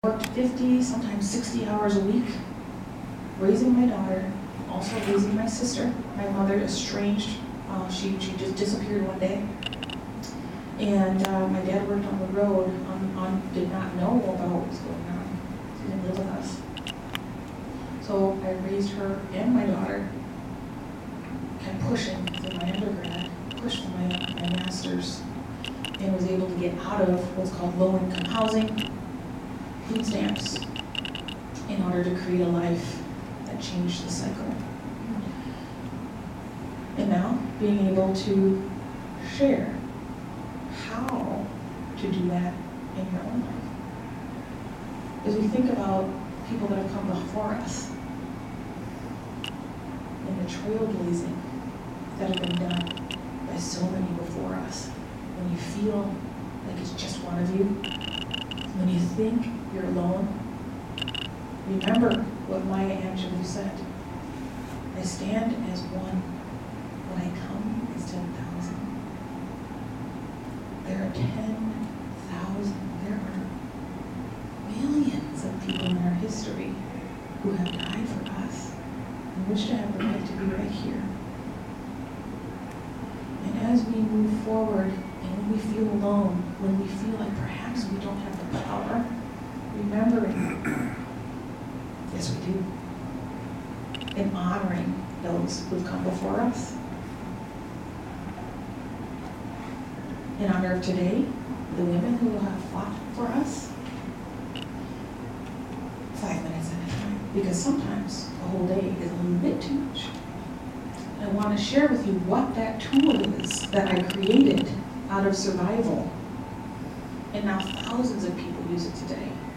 Worked 50, sometimes 60 hours a week, raising my daughter, also raising my sister. My mother estranged. She just disappeared one day. And my dad worked on the road, did not know about what was going on. He didn't live with us. So I raised her and my daughter, kept pushing through my undergrad, pushed through my master's, and was able to get out of what's called low-income housing, food stamps, in order to create a life that changed the cycle. And now, being able to share how to do that in your own life. As we think about people that have come before us, and the trailblazing that have been done by so many before us, when you feel like it's just one of you, when you think you're alone, remember what Maya Angelou said. I stand as one, when I come as 10,000. There are 10,000, there are millions of people in our history who have died for us and wish to have the right to be right here. And as we move forward, and when we feel alone, when we feel like perhaps we don't have the power, remembering, yes we do, and honoring those who've come before us. In honor of today, the women who will have fought for us, 5 minutes at a time, because sometimes a whole day is a little bit too much. I want to share with you what that tool is that I created out of survival. And now thousands of people use it today.